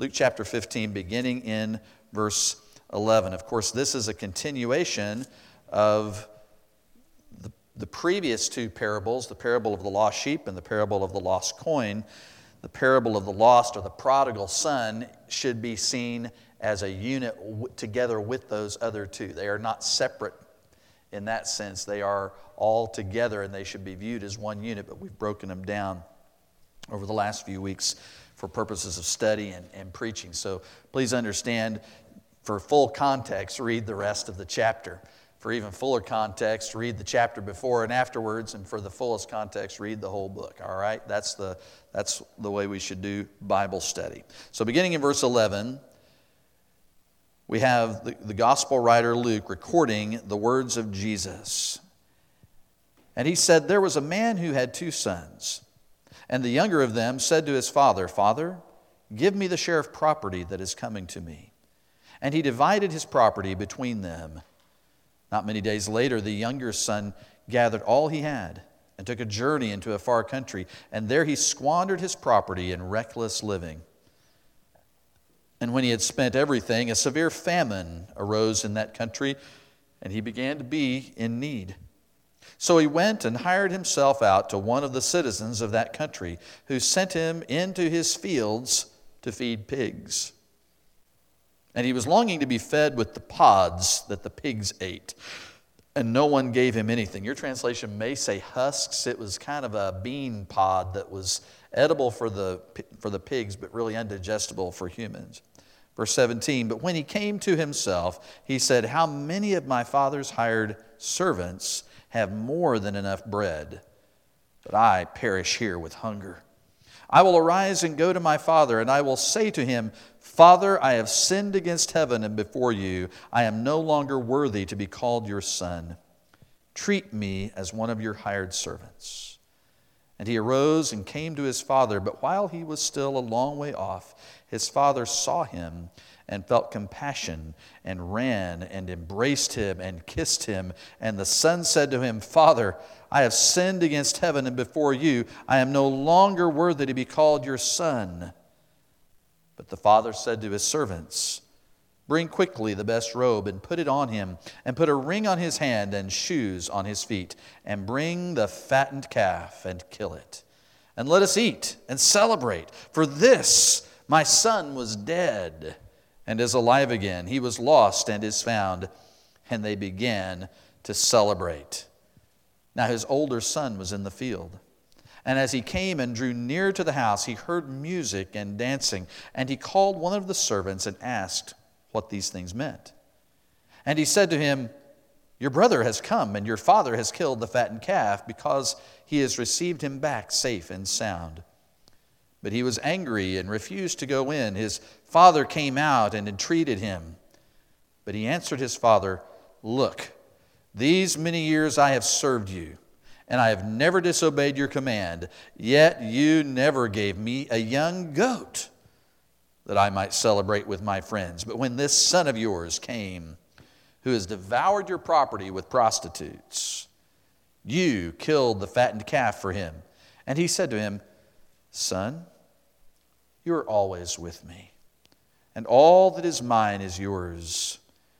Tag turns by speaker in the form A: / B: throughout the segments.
A: Luke chapter 15, beginning in verse 11. Of course, this is a continuation of the previous two parables, the parable of the lost sheep and the parable of the lost coin. The parable of the lost or the prodigal son should be seen as a unit together with those other two. They are not separate in that sense. They are all together and they should be viewed as one unit, but we've broken them down over the last few weeks for purposes of study and preaching. So please understand, for full context, read the rest of the chapter. For even fuller context, read the chapter before and afterwards, and for the fullest context, read the whole book. All right? That's the way we should do Bible study. So beginning in verse 11, we have the gospel writer Luke recording the words of Jesus. And he said, "There was a man who had 2 sons, and the younger of them said to his father, 'Father, give me the share of property that is coming to me.' And he divided his property between them. Not many days later, the younger son gathered all he had and took a journey into a far country, and there he squandered his property in reckless living. And when he had spent everything, a severe famine arose in that country, and he began to be in need. So he went and hired himself out to one of the citizens of that country, who sent him into his fields to feed pigs. And he was longing to be fed with the pods that the pigs ate, and no one gave him anything." Your translation may say husks. It was kind of a bean pod that was edible for the pigs, but really undigestible for humans. Verse 17, "But when he came to himself, he said, 'How many of my father's hired servants have more than enough bread, but I perish here with hunger? I will arise and go to my father, and I will say to him, Father, I have sinned against heaven and before you. I am no longer worthy to be called your son. Treat me as one of your hired servants.' And he arose and came to his father, but while he was still a long way off, his father saw him and felt compassion and ran and embraced him and kissed him. And the son said to him, 'Father, I have sinned against heaven and before you. I am no longer worthy to be called your son.' But the father said to his servants, 'Bring quickly the best robe and put it on him, and put a ring on his hand and shoes on his feet, and bring the fattened calf and kill it. And let us eat and celebrate. For this my son was dead and is alive again. He was lost and is found.' And they began to celebrate. Now his older son was in the field. And as he came and drew near to the house, he heard music and dancing. And he called one of the servants and asked what these things meant. And he said to him, 'Your brother has come, and your father has killed the fattened calf, because he has received him back safe and sound.' But he was angry and refused to go in. His father came out and entreated him. But he answered his father, 'Look, these many years I have served you, and I have never disobeyed your command. Yet you never gave me a young goat that I might celebrate with my friends. But when this son of yours came, who has devoured your property with prostitutes, you killed the fattened calf for him.' And he said to him, 'Son, you are always with me, and all that is mine is yours.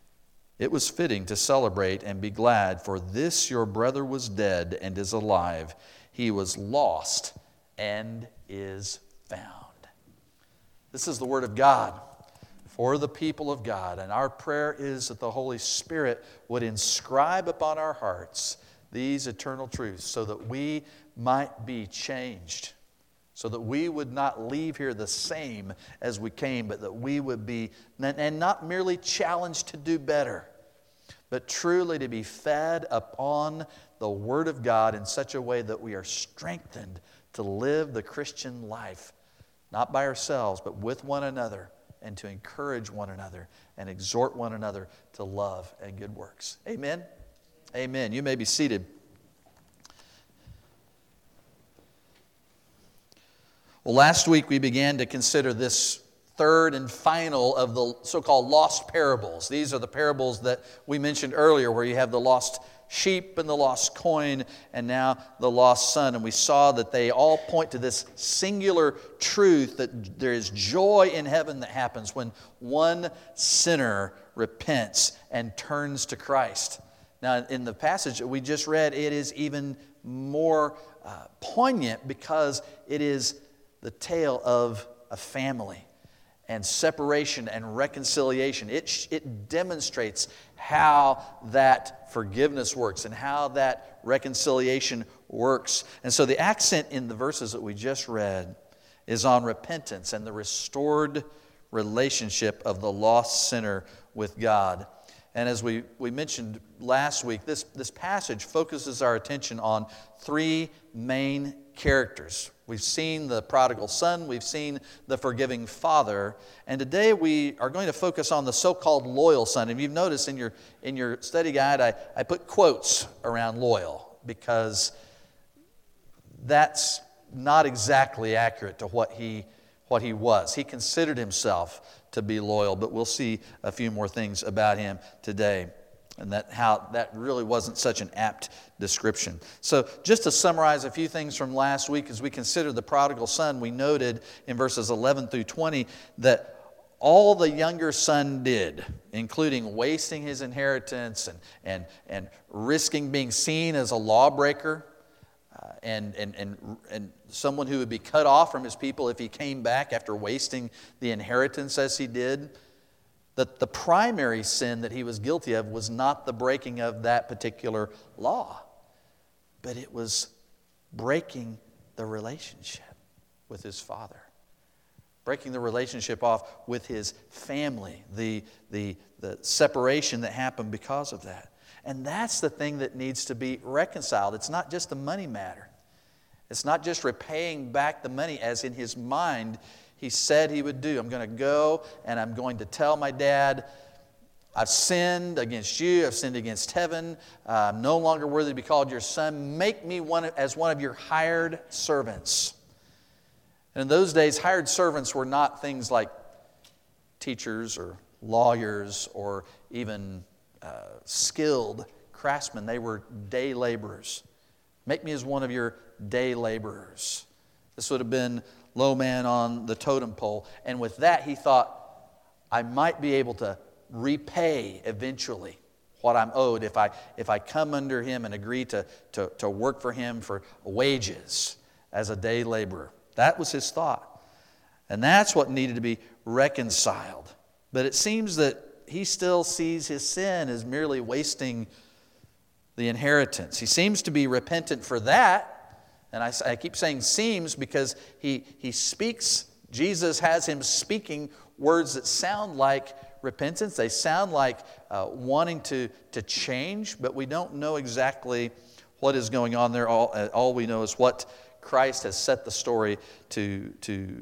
A: It was fitting to celebrate and be glad, for this your brother was dead and is alive. He was lost and is found.'" This is the word of God for the people of God. And our prayer is that the Holy Spirit would inscribe upon our hearts these eternal truths so that we might be changed, so that we would not leave here the same as we came, but that we would be, and not merely challenged to do better, but truly to be fed upon the Word of God in such a way that we are strengthened to live the Christian life, not by ourselves, but with one another, and to encourage one another and exhort one another to love and good works. Amen? Amen. You may be seated. Well, last week we began to consider this third and final of the so-called lost parables. These are the parables that we mentioned earlier, where you have the lost sheep and the lost coin, and now the lost son. And we saw that they all point to this singular truth that there is joy in heaven that happens when one sinner repents and turns to Christ. Now, in the passage that we just read, it is even more poignant because it is the tale of a family and separation and reconciliation. It demonstrates how that forgiveness works and how that reconciliation works. And so the accent in the verses that we just read is on repentance and the restored relationship of the lost sinner with God. And as we mentioned last week, this passage focuses our attention on three main characters. We've seen the prodigal son, we've seen the forgiving father, and today we are going to focus on the so-called loyal son. And you've noticed in your study guide, I put quotes around loyal because that's not exactly accurate to what he was. He considered himself to be loyal, but we'll see a few more things about him today, and how that really wasn't such an apt description. So just to summarize a few things from last week, as we consider the prodigal son, we noted in verses 11 through 20 that all the younger son did, including wasting his inheritance and risking being seen as a lawbreaker, and someone who would be cut off from his people if he came back after wasting the inheritance as he did, that the primary sin that he was guilty of was not the breaking of that particular law, but it was breaking the relationship with his father, breaking the relationship off with his family, the separation that happened because of that. And that's the thing that needs to be reconciled. It's not just a money matter. It's not just repaying back the money as in his mind he said he would do. I'm going to go and I'm going to tell my dad, I've sinned against you, I've sinned against heaven, I'm no longer worthy to be called your son. Make me as one of your hired servants. And in those days, hired servants were not things like teachers or lawyers or even skilled craftsmen. They were day laborers. Make me as one of your day laborers. This would have been low man on the totem pole. And with that, he thought, I might be able to repay eventually what I'm owed if I come under him and agree to work for him for wages as a day laborer. That was his thought. And that's what needed to be reconciled. But it seems that he still sees his sin as merely wasting the inheritance. He seems to be repentant for that. And I keep saying seems because he speaks, Jesus has him speaking words that sound like repentance. They sound like wanting to change, but we don't know exactly what is going on there. All we know is what Christ has set the story to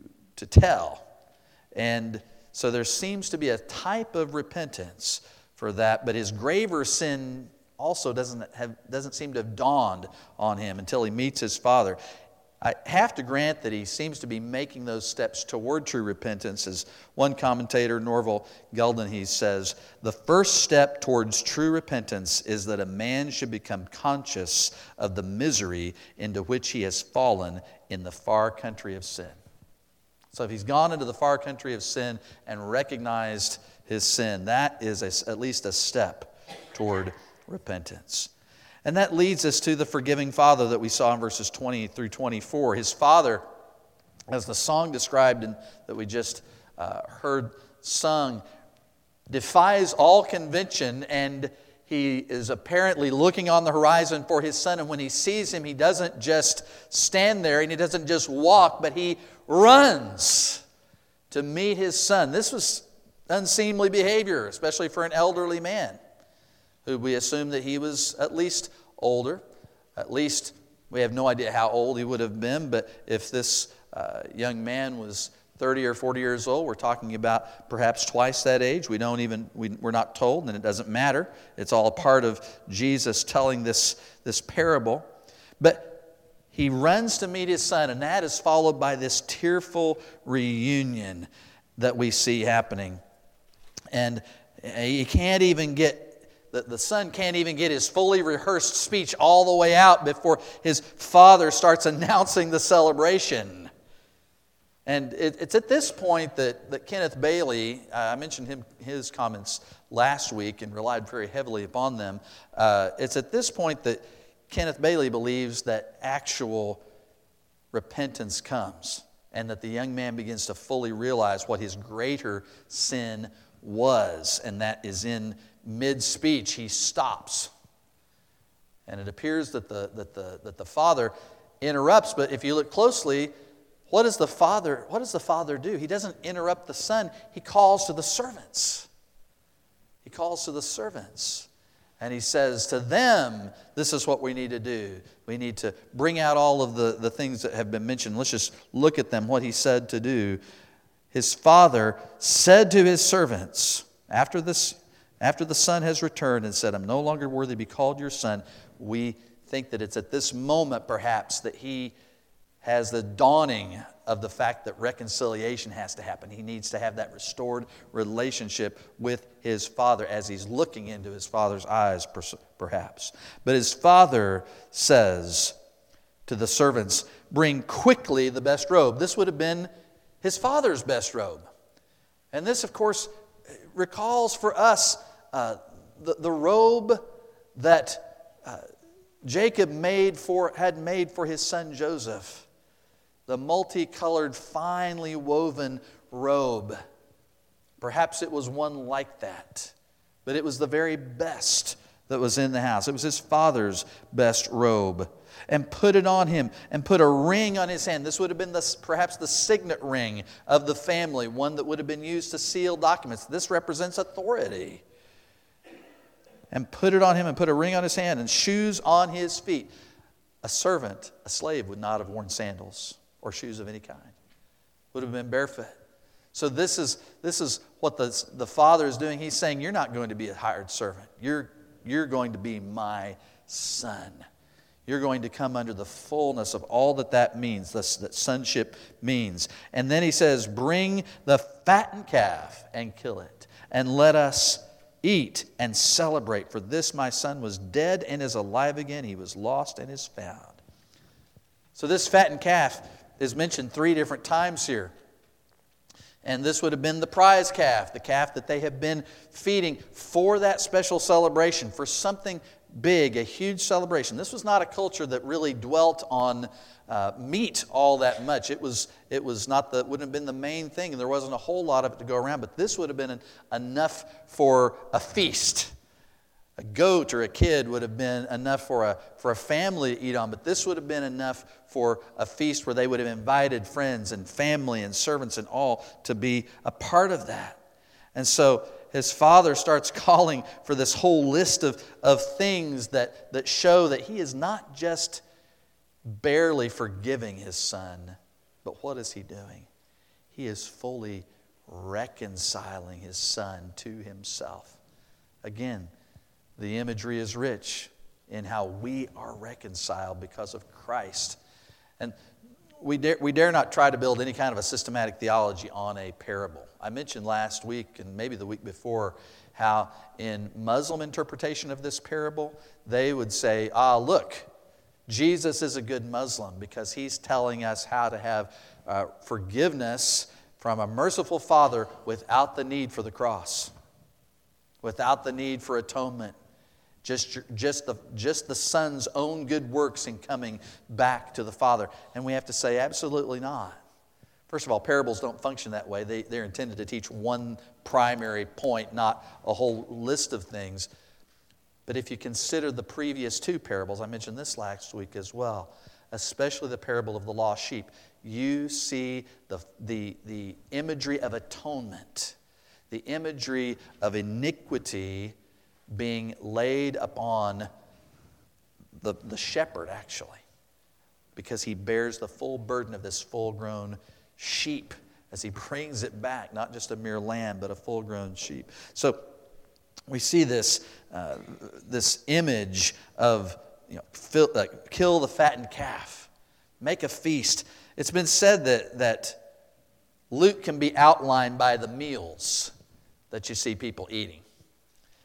A: tell. And so there seems to be a type of repentance for that, but his graver sin also doesn't seem to have dawned on him until he meets his father. I have to grant that he seems to be making those steps toward true repentance. As one commentator, Norval Gulden, he says, the first step towards true repentance is that a man should become conscious of the misery into which he has fallen in the far country of sin. So if he's gone into the far country of sin and recognized his sin, that is at least a step toward repentance. And that leads us to the forgiving father that we saw in verses 20 through 24. His father, as the song described and that we just heard sung, defies all convention, and he is apparently looking on the horizon for his son. And when he sees him, he doesn't just stand there and he doesn't just walk, but he runs to meet his son. This was unseemly behavior, especially for an elderly man, who we assume that he was at least older. At least we have no idea how old he would have been, but if this young man was 30 or 40 years old, we're talking about perhaps twice that age. We're not told, and it doesn't matter. It's all a part of Jesus telling this parable. But he runs to meet his son, and that is followed by this tearful reunion that we see happening. And he can't even get the son can't even get his fully rehearsed speech all the way out before his father starts announcing the celebration. And it's at this point that Kenneth Bailey, I mentioned his comments last week and relied very heavily upon them. It's at this point that Kenneth Bailey believes that actual repentance comes and that the young man begins to fully realize what his greater sin was, and that is in mid-speech he stops. And it appears that the father interrupts, but if you look closely, what does the father do? He doesn't interrupt the son, he calls to the servants. He calls to the servants. And he says to them, this is what we need to do. We need to bring out all of the things that have been mentioned. Let's just look at them, what he said to do. His father said to his servants, after the son has returned and said, I'm no longer worthy to be called your son, we think that it's at this moment perhaps that he has the dawning of the fact that reconciliation has to happen. He needs to have that restored relationship with his father as he's looking into his father's eyes, perhaps. But his father says to the servants, bring quickly the best robe. This would have been his father's best robe. And this, of course, recalls for us the robe that Jacob had made for his son Joseph. The multicolored, finely woven robe. Perhaps it was one like that, but it was the very best that was in the house. It was his father's best robe. And put it on him and put a ring on his hand. This would have been perhaps the signet ring of the family, one that would have been used to seal documents. This represents authority. And put it on him and put a ring on his hand and shoes on his feet. A servant, a slave, would not have worn sandals or shoes of any kind. Would have been barefoot. So this is what the father is doing. He's saying, you're not going to be a hired servant. You're going to be my son. You're going to come under the fullness of all that means, that sonship means. And then he says, bring the fattened calf and kill it, and let us eat and celebrate. For this my son was dead and is alive again. He was lost and is found. So this fattened calf is mentioned 3 different times here. And this would have been the prize calf, the calf that they have been feeding for that special celebration, for something big, a huge celebration. This was not a culture that really dwelt on meat all that much. It wouldn't have been the main thing, and there wasn't a whole lot of it to go around, but this would have been enough for a feast. A goat or a kid would have been enough for a family to eat on, but this would have been enough for a feast where they would have invited friends and family and servants and all to be a part of that. And so his father starts calling for this whole list of things that show that he is not just barely forgiving his son, but what is he doing? He is fully reconciling his son to himself. Again, the imagery is rich in how we are reconciled because of Christ. And we dare not try to build any kind of a systematic theology on a parable. I mentioned last week and maybe the week before how in Muslim interpretation of this parable, they would say, look, Jesus is a good Muslim because he's telling us how to have forgiveness from a merciful Father without the need for the cross, without the need for atonement. Just the Son's own good works in coming back to the Father. And we have to say, absolutely not. First of all, parables don't function that way. They're intended to teach one primary point, not a whole list of things. But if you consider the previous 2 parables, I mentioned this last week as well, especially the parable of the lost sheep, you see the imagery of atonement, the imagery of iniquity being laid upon the shepherd, actually, because he bears the full burden of this full-grown sheep as he brings it back, not just a mere lamb, but a full-grown sheep. So we see this image of kill the fattened calf, make a feast. It's been said that Luke can be outlined by the meals that you see people eating.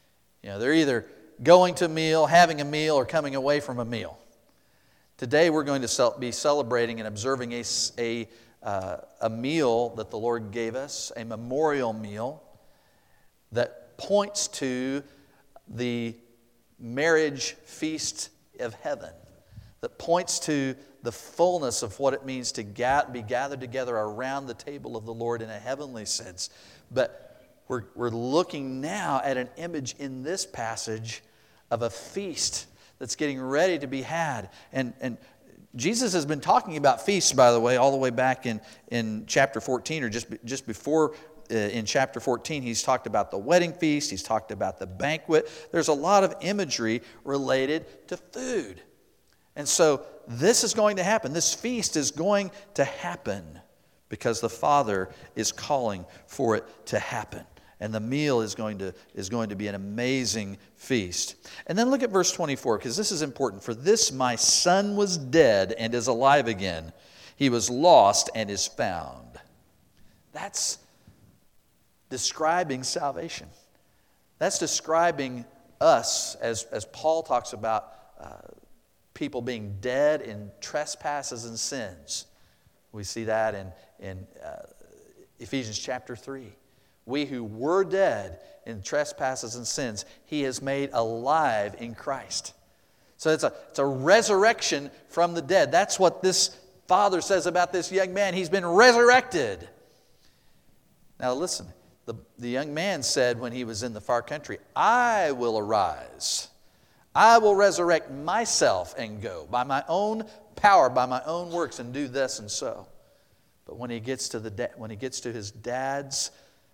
A: They're either going to a meal, having a meal, or coming away from a meal. Today we're going to be celebrating and observing a meal that the Lord gave us, a memorial meal that points to the marriage feast of heaven, that points to the fullness of what it means to be gathered together around the table of the Lord in a heavenly sense. But we're looking now at an image in this passage of a feast that's getting ready to be had. And Jesus has been talking about feasts, by the way, all the way back in chapter 14, or just before in chapter 14, he's talked about the wedding feast, he's talked about the banquet. There's a lot of imagery related to food. And so this is going to happen. This feast is going to happen because the Father is calling for it to happen. And the meal is going to be an amazing feast. And then look at verse 24, because this is important. For this my son was dead and is alive again. He was lost and is found. That's describing salvation. That's describing us, as Paul talks about people being dead in trespasses and sins. We see that in Ephesians chapter 3. We who were dead in trespasses and sins, he has made alive in Christ. So it's a resurrection from the dead. That's what this father says about this young man. He's been resurrected. Now listen, the young man said when he was in the far country, I will arise. I will resurrect myself and go by my own power, by my own works, and do this and so. But when he gets to his dad's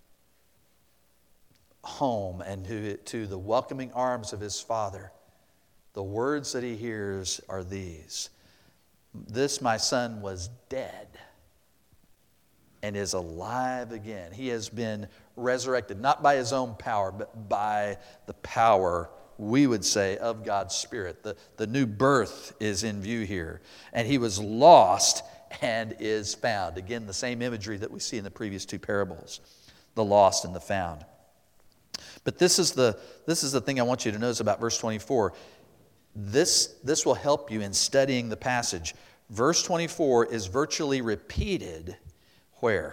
A: home and to the welcoming arms of his father, the words that he hears are these: this my son was dead and is alive again. He has been resurrected, not by his own power, but by the power, we would say, of God's Spirit. The new birth is in view here. And he was lost and is found. Again, the same imagery that we see in the previous two parables, the lost and the found. But this is the thing I want you to notice about verse 24. This will help you in studying the passage. Verse 24 is virtually repeated where?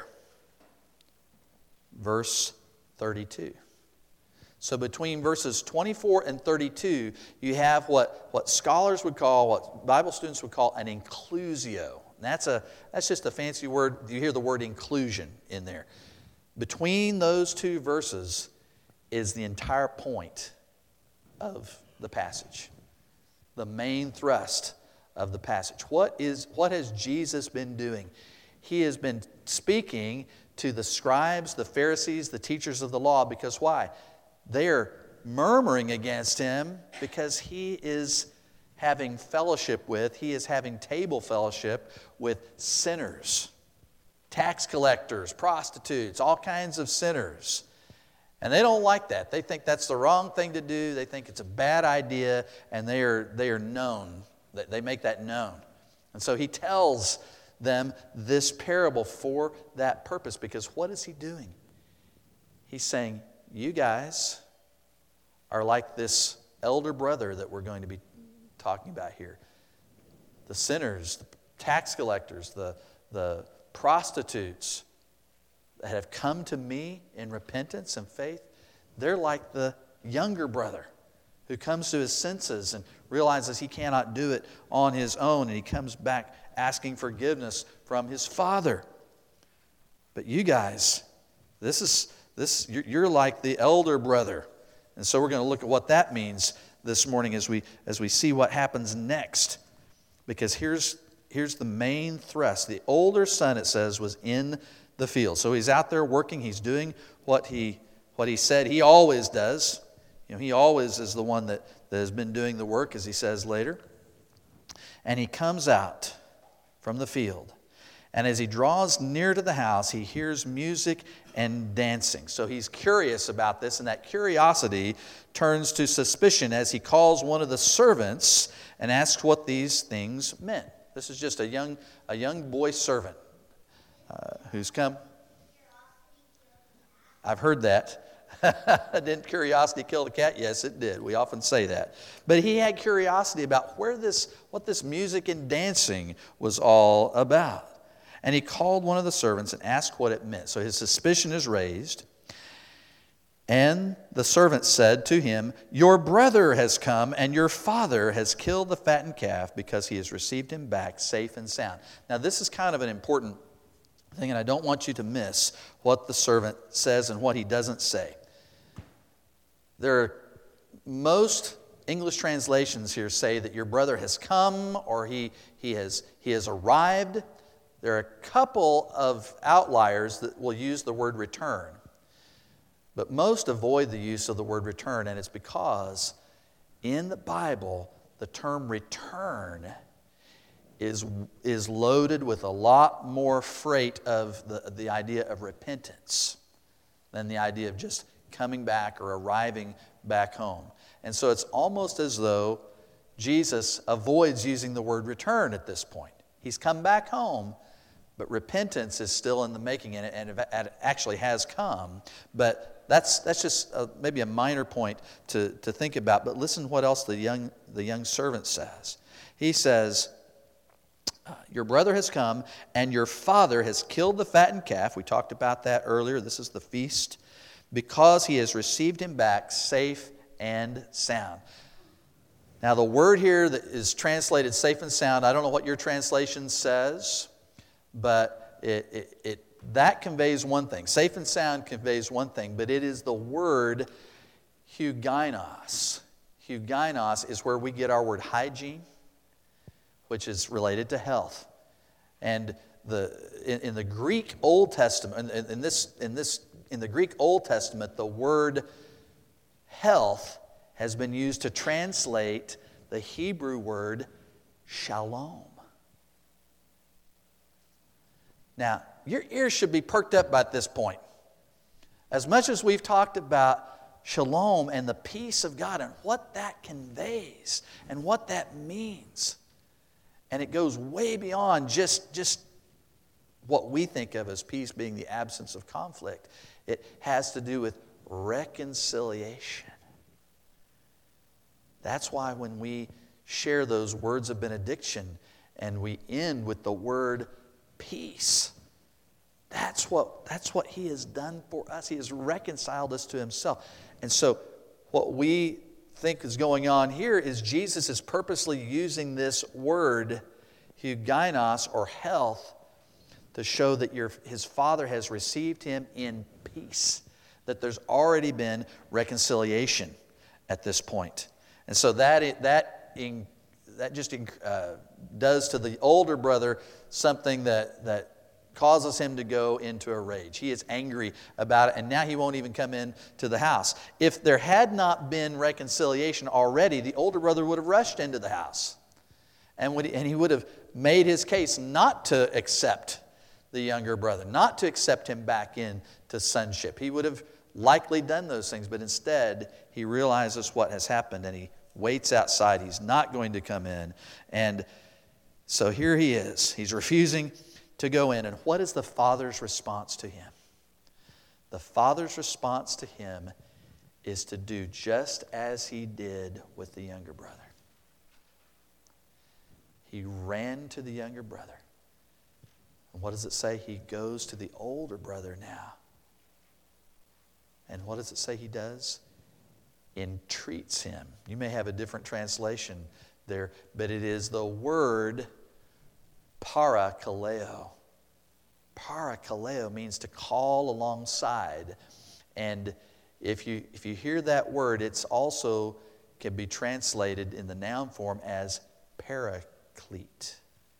A: Verse 32. So between verses 24 and 32, you have what scholars would call, what Bible students would call an inclusio. And that's just a fancy word. You hear the word inclusion in there. Between those two verses is the entire point of the passage, the main thrust of the passage. What has Jesus been doing? He has been speaking to the scribes, the Pharisees, the teachers of the law, because why? They are murmuring against him because he is having fellowship with, he is having table fellowship with sinners, tax collectors, prostitutes, all kinds of sinners. And they don't like that. They think that's the wrong thing to do. They think it's a bad idea, and they are known. They make that known. And so he tells them this parable for that purpose, because what is he doing? He's saying, you guys are like this elder brother that we're going to be talking about here. The sinners, the tax collectors, the prostitutes that have come to me in repentance and faith, they're like the younger brother who comes to his senses and realizes he cannot do it on his own, and he comes back asking forgiveness from his father. But you guys, you're like the elder brother. And so we're going to look at what that means this morning as we see what happens next. Because here's the main thrust. The older son, it says, was in the field. So he's out there working. He's doing what he said he always does. He always is the one that has been doing the work, as he says later. And he comes out from the field. And as he draws near to the house, he hears music and dancing. So he's curious about this, and that curiosity turns to suspicion as he calls one of the servants and asks what these things meant. This is just a young boy servant who's come. I've heard that. Didn't curiosity kill the cat? Yes, it did. We often say that. But he had curiosity about what this music and dancing was all about. And he called one of the servants and asked what it meant. So his suspicion is raised. And the servant said to him, "Your brother has come, and your father has killed the fattened calf because he has received him back safe and sound." Now, this is kind of an important thing, and I don't want you to miss what the servant says and what he doesn't say. Most English translations here say that your brother has come or he has arrived. There are a couple of outliers that will use the word return. But most avoid the use of the word return, and it's because in the Bible, the term return is loaded with a lot more freight of the idea of repentance than the idea of just coming back or arriving back home. And so it's almost as though Jesus avoids using the word return at this point. He's come back home, but repentance is still in the making, and it actually has come. But that's just maybe a minor point to think about. But listen what else the young servant says. He says, "Your brother has come, and your father has killed the fattened calf." We talked about that earlier. This is the feast. "Because he has received him back safe and sound." Now the word here that is translated safe and sound, I don't know what your translation says, but that conveys one thing. Safe and sound conveys one thing, but it is the word huginos. Huginos is where we get our word hygiene, which is related to health. And in the Greek Old Testament, in the Greek Old Testament, the word health has been used to translate the Hebrew word shalom. Now, your ears should be perked up by this point. As much as we've talked about shalom and the peace of God and what that conveys and what that means, and it goes way beyond just what we think of as peace being the absence of conflict. It has to do with reconciliation. That's why when we share those words of benediction and we end with the word peace, that's what he has done for us. He has reconciled us to himself. And so what we think is going on here is Jesus is purposely using this word huginos, or health, to show that his Father has received him in peace, that there's already been reconciliation at this point. And so that just does to the older brother something that causes him to go into a rage. He is angry about it, and now he won't even come into the house. If there had not been reconciliation already, the older brother would have rushed into the house, and he would have made his case not to accept the younger brother, not to accept him back into sonship. He would have likely done those things, but instead he realizes what has happened and he waits outside. He's not going to come in. And so here he is. He's refusing to go in. And what is the father's response to him? The father's response to him is to do just as he did with the younger brother. He ran to the younger brother. And what does it say? He goes to the older brother now. And what does it say he does? Entreats him. You may have a different translation there, but it is the word parakaleo. Parakaleo means to call alongside. And if you hear that word, it's also can be translated in the noun form as paraclete.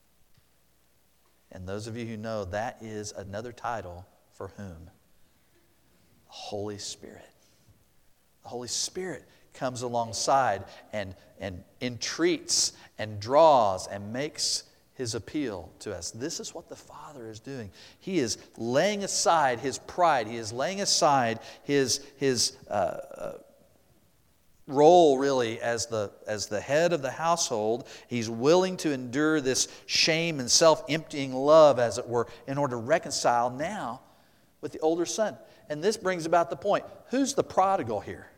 A: And those of you who know, that is another title for whom? The Holy Spirit. The Holy Spirit comes alongside and entreats and draws and makes his appeal to us. This is what the Father is doing. He is laying aside his pride. He is laying aside his role really as the head of the household. He's willing to endure this shame and self-emptying love, as it were, in order to reconcile now with the older son. And this brings about the point. Who's the prodigal here?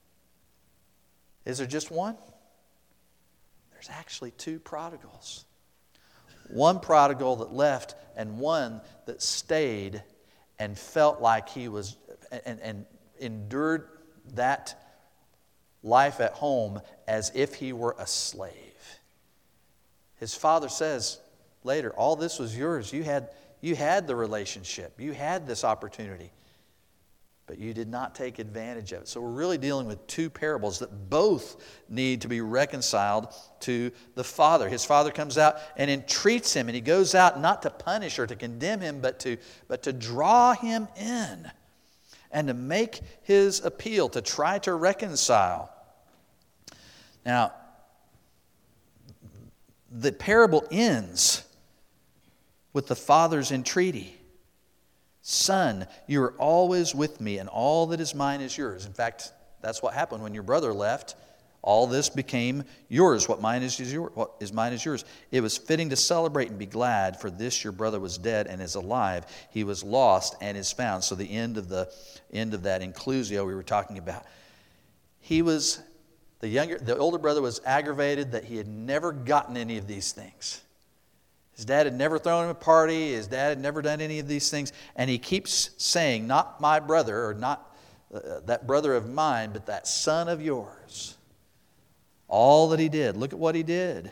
A: Is there just one? There's actually two prodigals. One prodigal that left and one that stayed and felt like he was and endured that life at home as if he were a slave. His father says later, all this was yours. You had the relationship. You had this opportunity. But you did not take advantage of it. So we're really dealing with two parables that both need to be reconciled to the father. His father comes out and entreats him, and he goes out not to punish or to condemn him, but to draw him in and to make his appeal, to try to reconcile. Now, the parable ends with the father's entreaty. Son, you are always with me, and all that is mine is yours. In fact, that's what happened when your brother left. All this became yours. What mine is yours. What is mine is yours. It was fitting to celebrate and be glad, for this your brother was dead and is alive. He was lost and is found. So the end of that inclusio we were talking about. The older brother was aggravated that he had never gotten any of these things. His dad had never thrown him a party. His dad had never done any of these things. And he keeps saying, not my brother, or not that brother of mine, but that son of yours. All that he did. Look at what he did.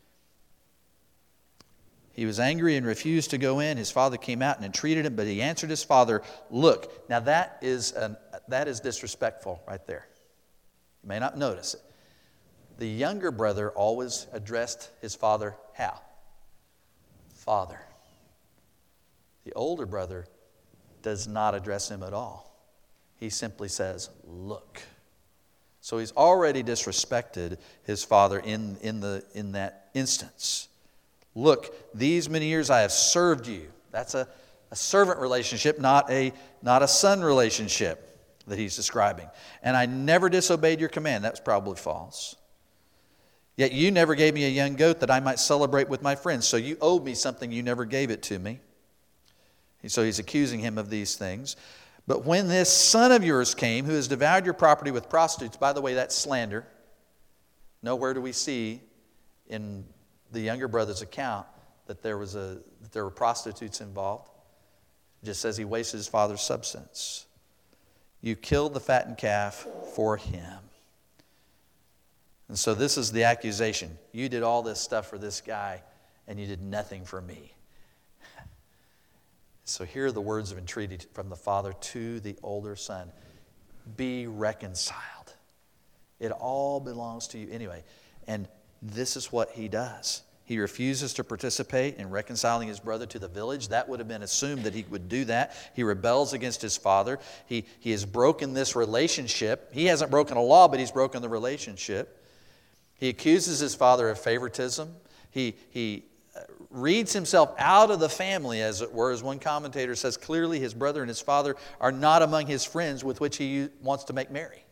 A: He was angry and refused to go in. His father came out and entreated him, but he answered his father, look. Now that is disrespectful right there. You may not notice it. The younger brother always addressed his father how? Father. The older brother does not address him at all. He simply says, look. So he's already disrespected his father in that instance. Look, these many years I have served you. That's a servant relationship, not a son relationship that he's describing. And I never disobeyed your command. That's probably false. Yet you never gave me a young goat that I might celebrate with my friends. So you owed me something, you never gave it to me. So he's accusing him of these things. But when this son of yours came, who has devoured your property with prostitutes, by the way, that's slander. Nowhere do we see in the younger brother's account that there were prostitutes involved. It just says he wasted his father's substance. You killed the fattened calf for him. And so this is the accusation. You did all this stuff for this guy, and you did nothing for me. So here are the words of entreaty from the father to the older son. Be reconciled. It all belongs to you anyway. And this is what he does. He refuses to participate in reconciling his brother to the village. That would have been assumed that he would do that. He rebels against his father. He has broken this relationship. He hasn't broken a law, but he's broken the relationship. He accuses his father of favoritism. He reads himself out of the family, as it were. As one commentator says, clearly his brother and his father are not among his friends with which he wants to make merry.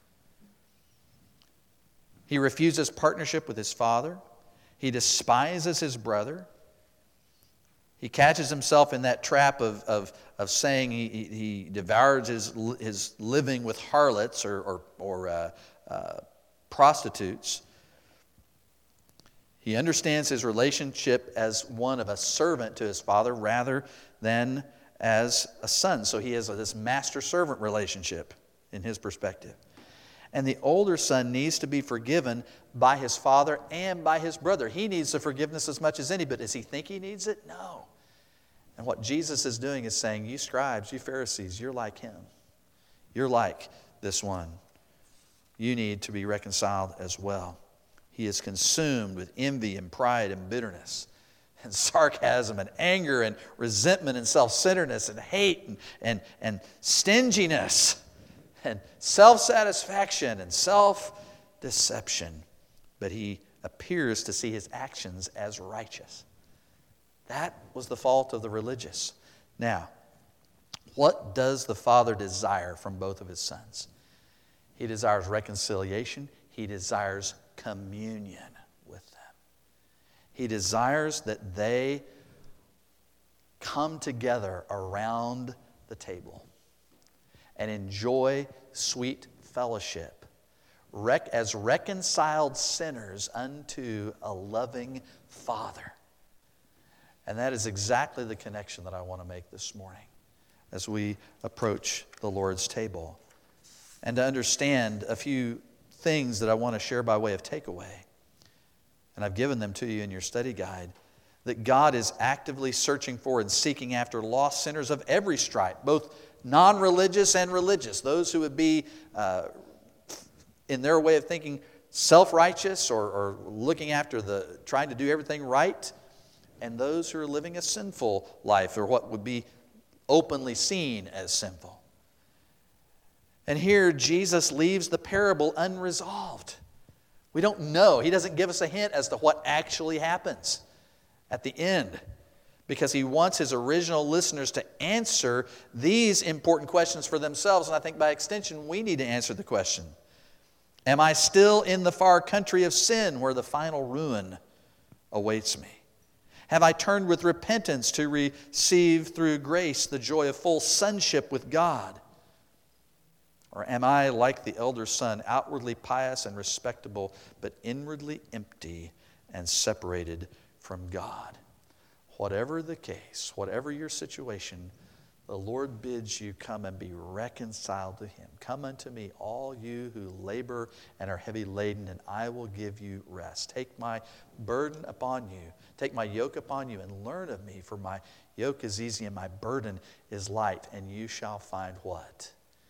A: He refuses partnership with his father. He despises his brother. He catches himself in that trap of saying he devours his living with harlots or prostitutes. He understands his relationship as one of a servant to his father rather than as a son. So he has this master-servant relationship in his perspective. And the older son needs to be forgiven by his father and by his brother. He needs the forgiveness as much as any, but does he think he needs it? No. And what Jesus is doing is saying, you scribes, you Pharisees, you're like him. You're like this one. You need to be reconciled as well. He is consumed with envy and pride and bitterness and sarcasm and anger and resentment and self-centeredness and hate and stinginess and self-satisfaction and self-deception. But he appears to see his actions as righteous. That was the fault of the religious. Now, what does the Father desire from both of his sons? He desires reconciliation. He desires communion with them. He desires that they come together around the table. and enjoy sweet fellowship as reconciled sinners unto a loving Father. And that is exactly the connection that I want to make this morning as we approach the Lord's table. And to understand a few things that I want to share by way of takeaway. And I've given them to you in your study guide. That God is actively searching for and seeking after lost sinners of every stripe, both non-religious and religious. Those who would be, in their way of thinking, self-righteous or looking after trying to do everything right. And those who are living a sinful life, or what would be openly seen as sinful. And here Jesus leaves the parable unresolved. We don't know. He doesn't give us a hint as to what actually happens at the end, because he wants his original listeners to answer these important questions for themselves. And I think by extension, we need to answer the question, am I still in the far country of sin where the final ruin awaits me? Have I turned with repentance to receive through grace the joy of full sonship with God? Or am I like the elder son, outwardly pious and respectable, but inwardly empty and separated from God? Whatever the case, whatever your situation, the Lord bids you come and be reconciled to Him. Come unto me, all you who labor and are heavy laden, and I will give you rest. Take my burden upon you. Take my yoke upon you and learn of me, for my yoke is easy and my burden is light, and you shall find what?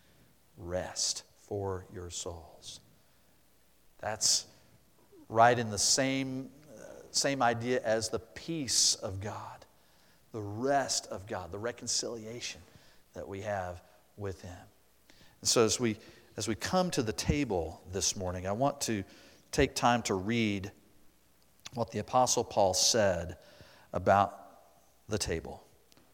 A: Rest for your souls. That's right in the same idea as the peace of God, the rest of God, the reconciliation that we have with Him. And so as we come to the table this morning, I want to take time to read what the Apostle Paul said about the table.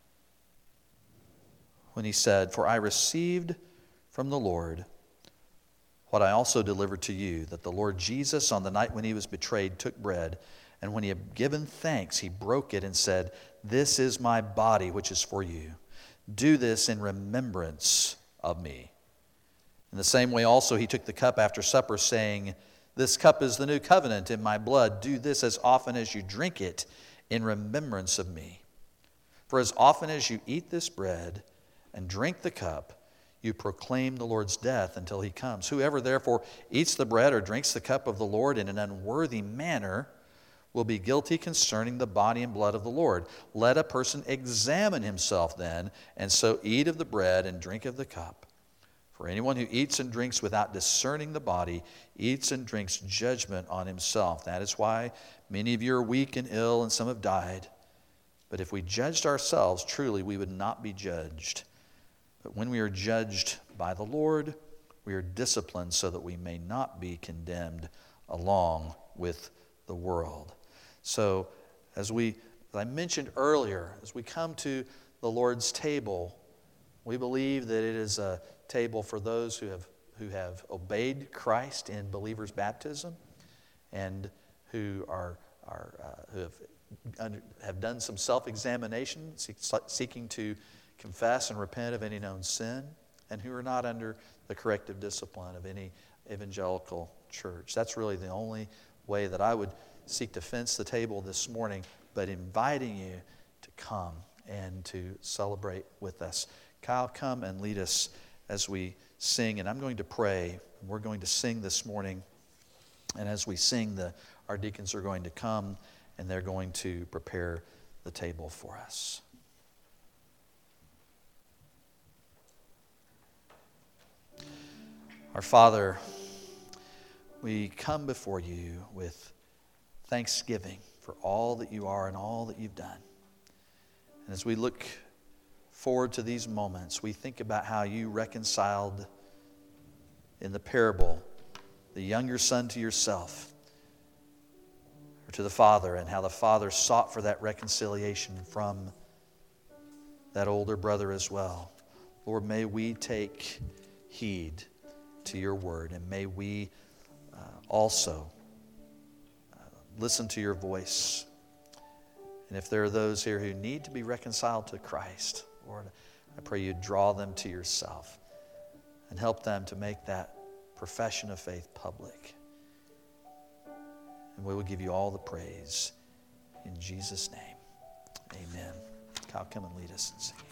A: When he said, "For I received from the Lord what I also delivered to you, that the Lord Jesus, on the night when He was betrayed, took bread, and when He had given thanks, He broke it and said, 'This is my body, which is for you. Do this in remembrance of me.' In the same way also He took the cup after supper, saying, 'This cup is the new covenant in my blood. Do this as often as you drink it in remembrance of me. For as often as you eat this bread and drink the cup, you proclaim the Lord's death until He comes. Whoever therefore eats the bread or drinks the cup of the Lord in an unworthy manner will be guilty concerning the body and blood of the Lord. Let a person examine himself then, and so eat of the bread and drink of the cup. For anyone who eats and drinks without discerning the body eats and drinks judgment on himself. That is why many of you are weak and ill, and some have died. But if we judged ourselves, truly we would not be judged. But when we are judged by the Lord, we are disciplined so that we may not be condemned along with the world." So, as I mentioned earlier, as we come to the Lord's table, we believe that it is a table for those who have obeyed Christ in believers' baptism, and who have done some self-examination, seeking to confess and repent of any known sin, and who are not under the corrective discipline of any evangelical church. That's really the only way that I would seek to fence the table this morning, but inviting you to come and to celebrate with us. Kyle, come and lead us as we sing, and I'm going to pray. We're going to sing this morning, and as we sing, our deacons are going to come, and they're going to prepare the table for us. Our Father, we come before you with thanksgiving for all that you are and all that you've done. And as we look forward to these moments, we think about how you reconciled in the parable the younger son to yourself, or to the father, and how the father sought for that reconciliation from that older brother as well. Lord, may we take heed to your word, and may we also listen to your voice. And if there are those here who need to be reconciled to Christ, Lord, I pray you draw them to yourself. and help them to make that profession of faith public. And we will give you all the praise. In Jesus' name, amen. Kyle, come and lead us in singing.